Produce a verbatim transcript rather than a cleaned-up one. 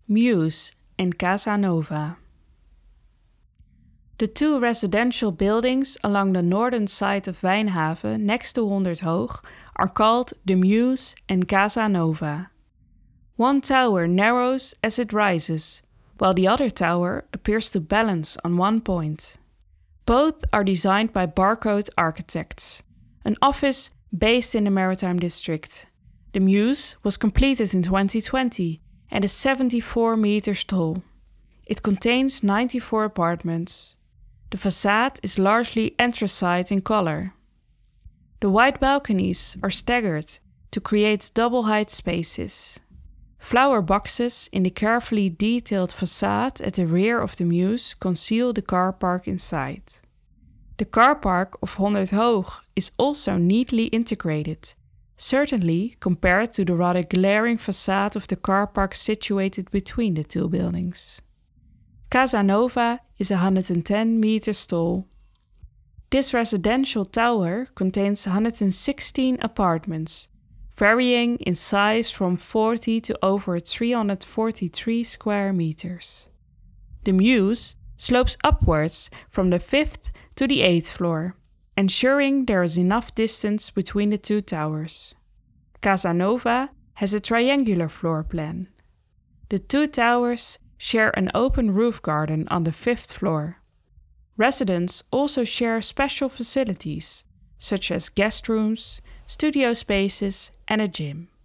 Muse and Casa Nova. The two residential buildings along the northern side of Wijnhaven next to Honderd Hoog are called the Muse and Casa Nova. One tower narrows as it rises, while the other tower appears to balance on one point. Both are designed by Barcode Architects, an office based in the Maritime District. The Muse was completed in twenty twenty and is seventy-four meters tall. It contains ninety-four apartments. The facade is largely anthracite in color. The wide balconies are staggered to create double-height spaces. Flower boxes in the carefully detailed facade at the rear of the Muse conceal the car park inside. The car park of Honderd Hoog is also neatly integrated, certainly compared to the rather glaring facade of the car park situated between the two buildings. Casa Nova is one hundred ten meters tall. This residential tower contains one hundred sixteen apartments, varying in size from forty to over three hundred forty-three square meters. The Muse slopes upwards from the fifth to the eighth floor, ensuring there is enough distance between the two towers. Casa Nova has a triangular floor plan. The two towers share an open roof garden on the fifth floor. Residents also share special facilities, such as guest rooms, studio spaces, and a gym.